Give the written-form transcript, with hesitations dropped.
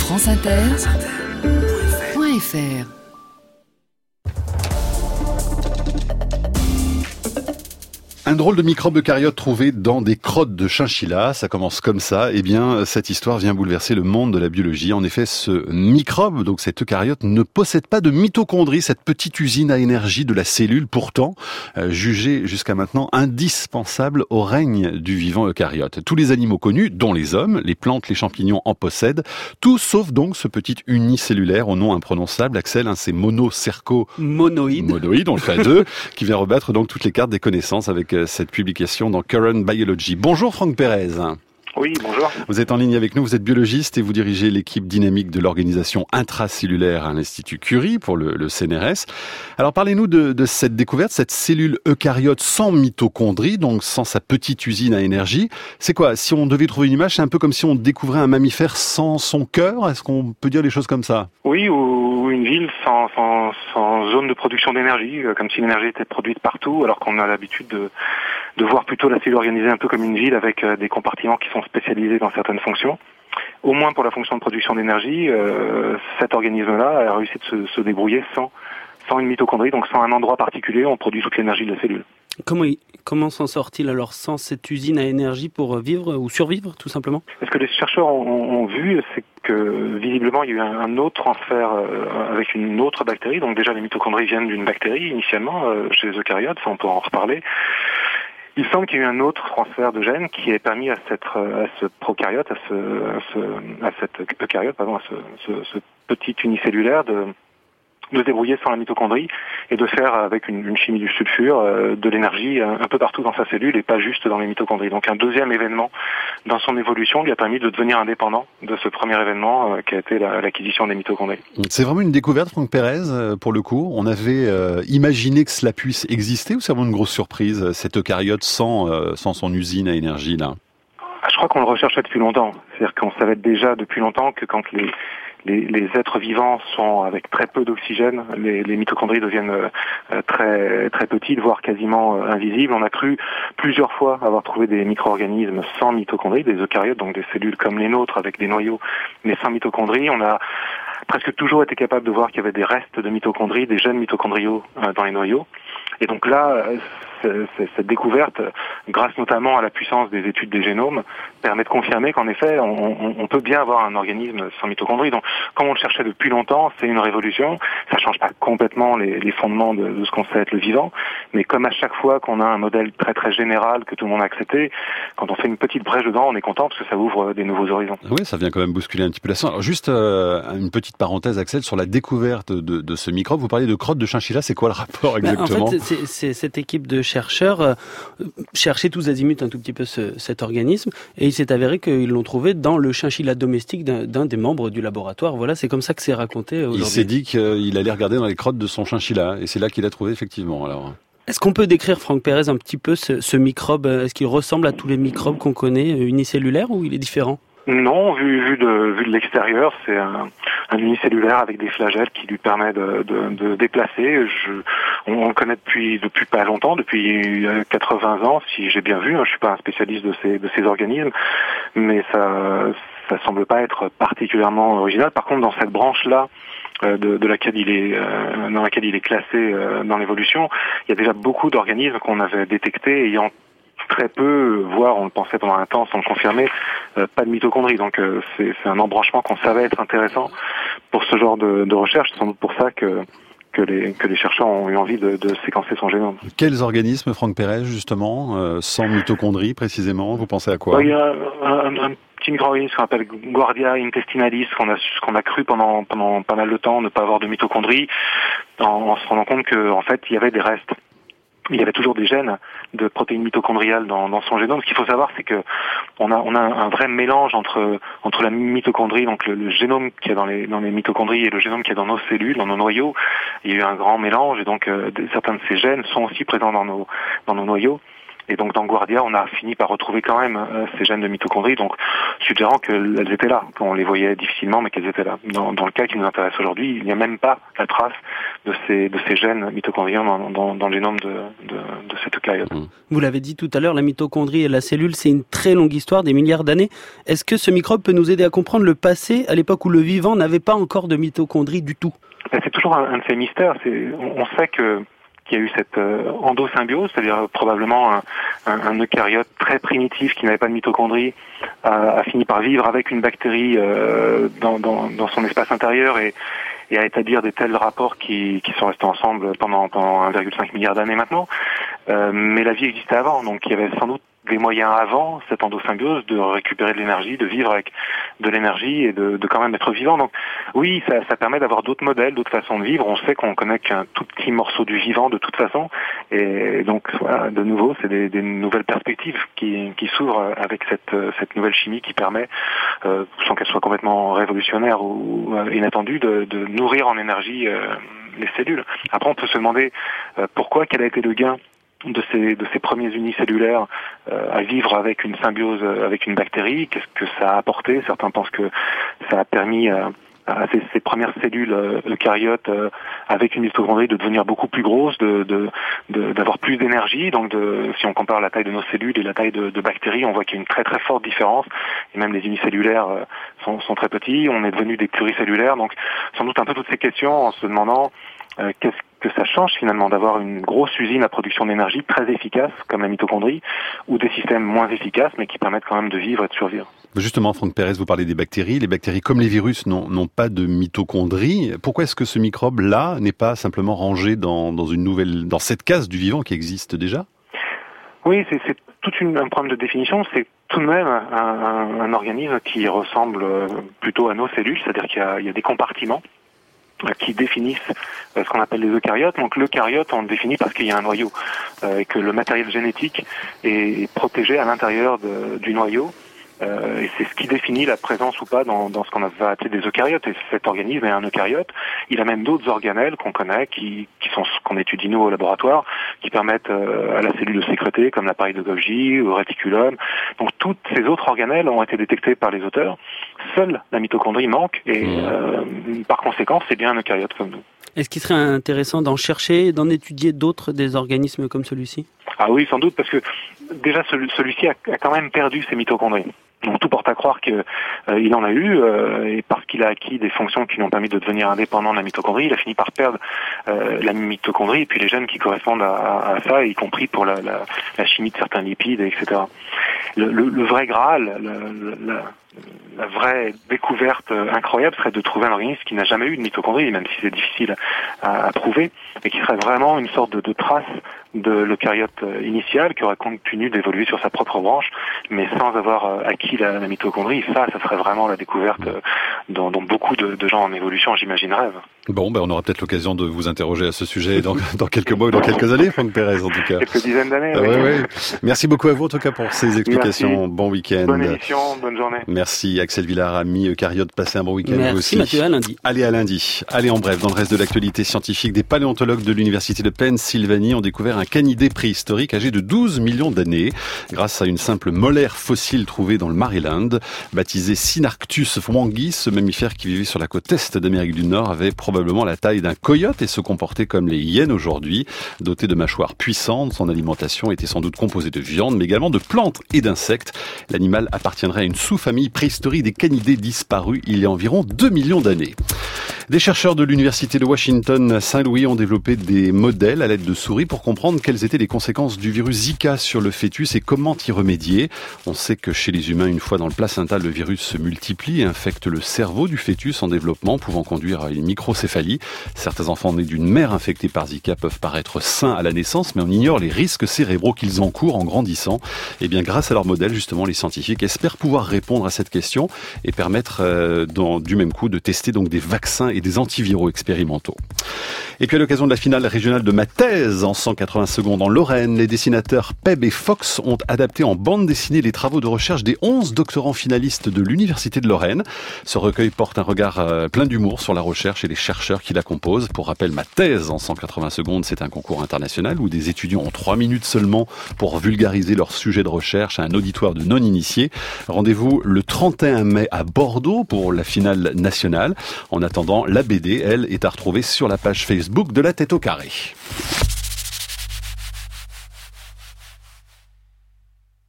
franceinter.fr. Un drôle de microbe eucaryote trouvé dans des crottes de chinchilla, ça commence comme ça. Eh bien, cette histoire vient bouleverser le monde de la biologie. En effet, ce microbe, donc cet eucaryote, ne possède pas de mitochondrie, cette petite usine à énergie de la cellule, pourtant jugée jusqu'à maintenant indispensable au règne du vivant eucaryote. Tous les animaux connus, dont les hommes, les plantes, les champignons en possèdent, tout sauf donc ce petit unicellulaire au nom imprononçable. Axel, c'est monoïde, on le fait à deux, qui vient rebattre donc toutes les cartes des connaissances avec cette publication dans Current Biology. Bonjour Franck Pérez. Oui, bonjour. Vous êtes en ligne avec nous, vous êtes biologiste et vous dirigez l'équipe dynamique de l'organisation intracellulaire à l'Institut Curie pour le CNRS. Alors parlez-nous de cette découverte, cette cellule eucaryote sans mitochondrie, donc sans sa petite usine à énergie. C'est quoi? Si on devait trouver une image, c'est un peu comme si on découvrait un mammifère sans son cœur. Est-ce qu'on peut dire des choses comme ça? Oui, ou une ville sans zone de production d'énergie, comme si l'énergie était produite partout, alors qu'on a l'habitude de voir plutôt la cellule organisée un peu comme une ville avec des compartiments qui sont spécialisés dans certaines fonctions. Au moins pour la fonction de production d'énergie, cet organisme-là a réussi de se débrouiller sans une mitochondrie, donc sans un endroit particulier où on produit toute l'énergie de la cellule. Comment s'en sort-il alors sans cette usine à énergie pour vivre ou survivre tout simplement? Ce que les chercheurs ont vu, c'est que visiblement il y a eu un autre transfert avec une autre bactérie. Donc déjà les mitochondries viennent d'une bactérie initialement chez les eucaryotes, ça on peut en reparler. Il semble qu'il y ait eu un autre transfert de gènes qui ait permis à ce prokaryote, à cet eucaryote, à ce petit unicellulaire de se débrouiller sans la mitochondrie et de faire avec une chimie du sulfure de l'énergie un peu partout dans sa cellule et pas juste dans les mitochondries. Donc un deuxième événement dans son évolution lui a permis de devenir indépendant de ce premier événement qui a été l'acquisition des mitochondries. C'est vraiment une découverte, Franck Pérez, pour le coup. On avait imaginé que cela puisse exister ou c'est vraiment une grosse surprise, cet eucaryote sans son usine à énergie là? Je crois qu'on le recherchait depuis longtemps. C'est-à-dire qu'on savait déjà depuis longtemps que quand les êtres vivants sont avec très peu d'oxygène, les mitochondries deviennent très très petites, voire quasiment invisibles. On a cru plusieurs fois avoir trouvé des micro-organismes sans mitochondries, des eucaryotes, donc des cellules comme les nôtres avec des noyaux, mais sans mitochondries. On a presque toujours été capable de voir qu'il y avait des restes de mitochondries, des gènes mitochondriaux dans les noyaux. Et donc là, cette découverte, grâce notamment à la puissance des études des génomes, permet de confirmer qu'en effet, on peut bien avoir un organisme sans mitochondries. Donc, comme on le cherchait depuis longtemps, c'est une révolution. Ça change pas complètement les fondements de ce qu'on sait être le vivant, mais comme à chaque fois qu'on a un modèle très très général que tout le monde a accepté, quand on fait une petite brèche dedans, on est content parce que ça ouvre des nouveaux horizons. Oui, ça vient quand même bousculer un petit peu la scène. Alors juste une petite parenthèse, Axel, sur la découverte de ce microbe. Vous parliez de crottes de chinchilla, c'est quoi le rapport exactement? En fait, c'est cette équipe de chercheurs cherchait tous azimuts un tout petit peu cet organisme et il s'est avéré qu'ils l'ont trouvé dans le chinchilla domestique d'un des membres du laboratoire. Voilà, c'est comme ça que c'est raconté aujourd'hui. Il s'est dit qu'il allait regarder dans les crottes de son chinchilla et c'est là qu'il a trouvé effectivement. Alors. Est-ce qu'on peut décrire, Franck Pérez, un petit peu ce microbe? Est-ce qu'il ressemble à tous les microbes qu'on connaît, unicellulaires, ou il est différent? Non, vu de l'extérieur, c'est un unicellulaire avec des flagelles qui lui permet de déplacer. On le connaît depuis pas longtemps, depuis 80 ans, si j'ai bien vu. Je suis pas un spécialiste de ces organismes, mais ça semble pas être particulièrement original. Par contre, dans cette branche-là, dans laquelle il est classé dans l'évolution, il y a déjà beaucoup d'organismes qu'on avait détectés ayant très peu, voire on le pensait pendant un temps sans le confirmer, pas de mitochondries. Donc c'est un embranchement qu'on savait être intéressant pour ce genre de recherche. C'est sans doute pour ça que les chercheurs ont eu envie de séquencer son génome. Quels organismes, Franck Pérez, justement, sans mitochondries précisément? Vous pensez à quoi? Il y a un petit micro-organisme qu'on appelle Guardia intestinalis, qu'on a cru pendant pas mal de temps ne pas avoir de mitochondries, en se rendant compte que en fait il y avait des restes. Il y avait toujours des gènes de protéines mitochondriales dans son génome. Ce qu'il faut savoir, c'est que on a un vrai mélange entre la mitochondrie, donc le génome qui est dans les mitochondries et le génome qui est dans nos cellules, dans nos noyaux. Il y a eu un grand mélange et donc certains de ces gènes sont aussi présents dans nos noyaux. Et donc dans Guardia, on a fini par retrouver quand même ces gènes de mitochondrie, donc suggérant qu'elles étaient là, qu'on les voyait difficilement, mais qu'elles étaient là. Dans le cas qui nous intéresse aujourd'hui, il n'y a même pas la trace de ces gènes mitochondriens dans le génome de cette eucaryote. Vous l'avez dit tout à l'heure, la mitochondrie et la cellule, c'est une très longue histoire, des milliards d'années. Est-ce que ce microbe peut nous aider à comprendre le passé, à l'époque où le vivant n'avait pas encore de mitochondrie du tout? C'est toujours un de ces mystères. On sait qu'il y a eu cette endosymbiose, c'est-à-dire probablement un eucaryote très primitif qui n'avait pas de mitochondrie a fini par vivre avec une bactérie dans son espace intérieur et à établir des tels rapports qui sont restés ensemble pendant 1,5 milliard d'années maintenant. Mais la vie existait avant, donc il y avait sans doute des moyens avant cette endosymbiose de récupérer de l'énergie, de vivre avec de l'énergie et de quand même être vivant. Donc oui, ça permet d'avoir d'autres modèles, d'autres façons de vivre. On sait qu'on connaît qu'un tout petit morceau du vivant de toute façon. Et donc voilà, de nouveau, c'est des nouvelles perspectives qui s'ouvrent avec cette nouvelle chimie qui permet, sans qu'elle soit complètement révolutionnaire ou inattendue, de nourrir en énergie les cellules. Après, on peut se demander pourquoi, quel a été le gain de ces premiers unicellulaires à vivre avec une symbiose avec une bactérie. Qu'est-ce que ça a apporté? Certains pensent que ça a permis à ces premières cellules eucaryotes avec une mitochondrie de devenir beaucoup plus grosses, d'avoir plus d'énergie. Donc si on compare la taille de nos cellules et la taille de bactéries, on voit qu'il y a une très très forte différence. Et même les unicellulaires sont très petits. On est devenu des pluricellulaires. Donc sans doute un peu toutes ces questions en se demandant qu'est-ce que ça change finalement d'avoir une grosse usine à production d'énergie très efficace comme la mitochondrie ou des systèmes moins efficaces mais qui permettent quand même de vivre et de survivre. Justement, Franck Pérez, vous parlez des bactéries. Les bactéries, comme les virus, n'ont pas de mitochondrie. Pourquoi est-ce que ce microbe-là n'est pas simplement rangé dans cette case du vivant qui existe déjà? Oui, c'est tout un problème de définition. C'est tout de même un organisme qui ressemble plutôt à nos cellules, c'est-à-dire qu'il y a des compartiments qui définissent ce qu'on appelle les eucaryotes. Donc l'eucaryote, on le définit parce qu'il y a un noyau, et que le matériel génétique est protégé à l'intérieur du noyau. Et c'est ce qui définit la présence ou pas dans ce qu'on va appeler des eucaryotes. Et cet organisme est un eucaryote. Il a même d'autres organelles qu'on connaît, qui sont ce qu'on étudie nous au laboratoire, qui permettent à la cellule de sécréter, comme l'appareil de Golgi ou le réticulum. Donc toutes ces autres organelles ont été détectées par les auteurs. Seule la mitochondrie manque et par conséquent, c'est bien un eucaryote comme nous. Est-ce qu'il serait intéressant d'en chercher, d'en étudier d'autres, des organismes comme celui-ci? Ah oui, sans doute, parce que déjà celui-ci a quand même perdu ses mitochondries. Donc tout porte à croire qu'il en a eu, et parce qu'il a acquis des fonctions qui lui ont permis de devenir indépendant de la mitochondrie, il a fini par perdre la mitochondrie et puis les gènes qui correspondent à ça, y compris pour la chimie de certains lipides, etc. Le vrai Graal, la vraie découverte incroyable serait de trouver un organisme qui n'a jamais eu de mitochondrie, même si c'est difficile à prouver, et qui serait vraiment une sorte de trace de l'eucaryote initial qui aurait continué d'évoluer sur sa propre branche, mais sans avoir acquis la mitochondrie. Ça serait vraiment la découverte dont beaucoup de gens en évolution, j'imagine, rêvent. Bon, on aura peut-être l'occasion de vous interroger à ce sujet dans quelques mois ou dans quelques années, Franck Pérez, en tout cas. Quelques dizaines d'années. Oui. Merci beaucoup à vous, en tout cas, pour ces explications. Merci. Bon week-end. Bonne émission, bonne journée. Merci, Axel Villard, ami eucaryote. Passez un bon week-end. Merci, vous aussi. Mathieu, à lundi. Allez, à lundi. Allez, en bref, dans le reste de l'actualité scientifique, des paléontologues de l'université de Pennsylvanie ont découvert un canidé préhistorique âgé de 12 millions d'années, grâce à une simple molaire fossile trouvée dans le Maryland. Baptisé Synarctus wangui, ce mammifère qui vivait sur la côte est d'Amérique du Nord avait probablement la taille d'un coyote et se comportait comme les hyènes aujourd'hui. Doté de mâchoires puissantes, son alimentation était sans doute composée de viande, mais également de plantes et d'insectes. L'animal appartiendrait à une sous-famille préhistorique des canidés disparus il y a environ 2 millions d'années. Des chercheurs de l'université de Washington Saint-Louis ont développé des modèles à l'aide de souris pour comprendre quelles étaient les conséquences du virus Zika sur le fœtus et comment y remédier. On sait que chez les humains, une fois dans le placenta, le virus se multiplie et infecte le cerveau du fœtus en développement, pouvant conduire à une microcéphalie. Certains enfants nés d'une mère infectée par Zika peuvent paraître sains à la naissance, mais on ignore les risques cérébraux qu'ils encourent en grandissant. Et bien, grâce à leur modèle, justement, les scientifiques espèrent pouvoir répondre à cette question et permettre, du même coup, de tester donc des vaccins et des antiviraux expérimentaux. Et puis à l'occasion de la finale régionale de ma thèse en 180 secondes en Lorraine, les dessinateurs Peb et Fox ont adapté en bande dessinée les travaux de recherche des 11 doctorants finalistes de l'Université de Lorraine. Ce recueil porte un regard plein d'humour sur la recherche et les chercheurs qui la composent. Pour rappel, ma thèse en 180 secondes, c'est un concours international où des étudiants ont 3 minutes seulement pour vulgariser leur sujet de recherche à un auditoire de non-initiés. Rendez-vous le 31 mai à Bordeaux pour la finale nationale. En attendant, la BD, elle, est à retrouver sur la page Facebook de La Tête au Carré.